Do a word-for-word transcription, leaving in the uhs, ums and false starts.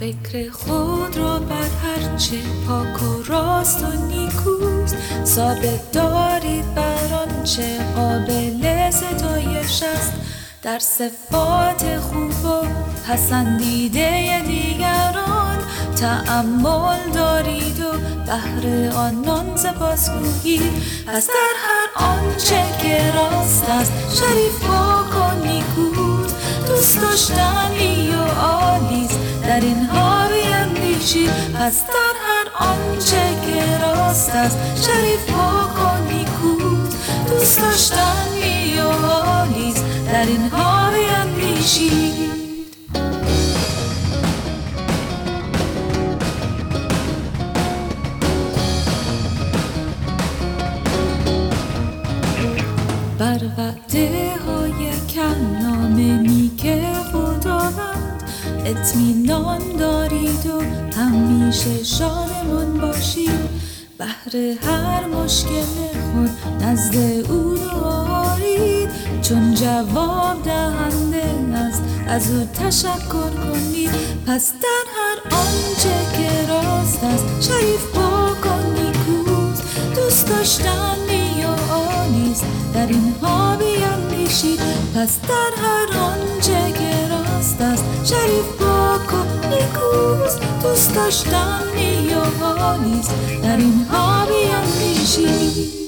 فکر خود را بر هرچه پاک و راست و نیکوست ثابت دارید بر آنچه قابل ستایش است، در صفات خوب و پسندیده دیگران تأمل دارید و بهر آنان سپاسگویید. پس در هر آنچه که راست است، شریف، پاک و نیکوست، دوست داشتنی و عالیست، در اینها بیندیشید. پس در هر آنچه که راست است، شریف، پاک و نیکوست، دوست داشتنی و عالیست، در اینها بیندیشید. بر وعده های کلام نیک خداوند اطمینان دارید و همیشه شادمان باشید. بهر هر مشکل خود نزد او دعایید، چون جواب دهنده است از او تشکر کنید. پس در هر آنچه که راست است، شریف، پاک و نیکوست، دوست داشتنی و عالیست، در اینها بیندیشید. پس در هر آنچه که راست است، شریف، پاک و نیکوست، دوست داشتنی و عالیست، در اینها بیندیشید.